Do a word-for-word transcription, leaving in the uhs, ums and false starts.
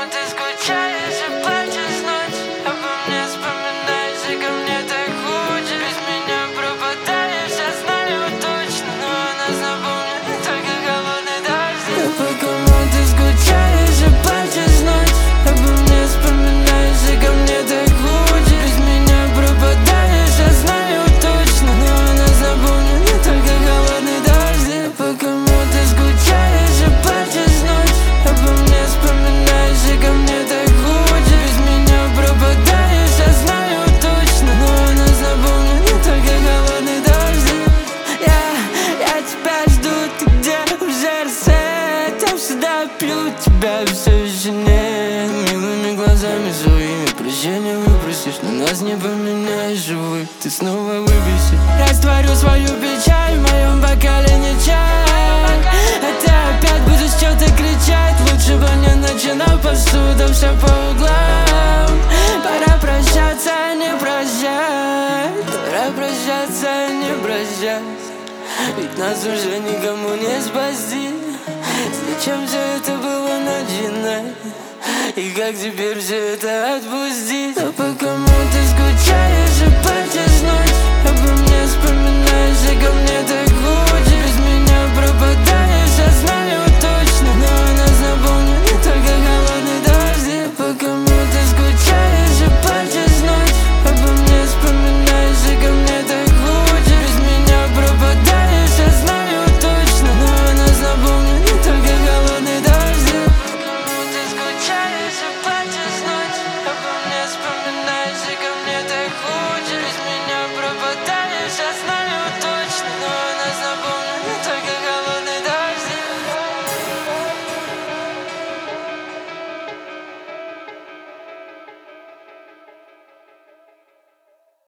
ты скучаешь и плачешь ночь, обо мне вспоминаешь и ко мне так хочешь. Без меня пропадаешь, я знаю точно, но о нас напомнит только холодный дождь. А по кому ты скучаешь и плачешь ночь, обо мне вспоминаешь и ко мне так хочешь. Без меня пропадаешь, я знаю точно, но о нас напомнит только холодный дождь. А по кому ты скучаешь и плачешь ночь, обо мне вспоминаешь и ко мне так хочешь. Без меня пропадаешь, я знаю точно, но о нас напомнит только холодный дождь. Я, я тебя жду, ты где уже рассвет? Я всегда пью тебя, все еще нет. Милыми глазами своими прощения выпросишь, но нас не поменяешь живых, ты снова выбесишь. Растворю свою печаль, в моем бокале не чай, а ты опять будешь что-то кричать. Лучше бы не начинал, посуда вся по углам. Пора прощаться, не прощать. Пора прощаться, не прощать. Ведь нас уже никому не спасти. Зачем все это было начинать? И как теперь все это отпустить?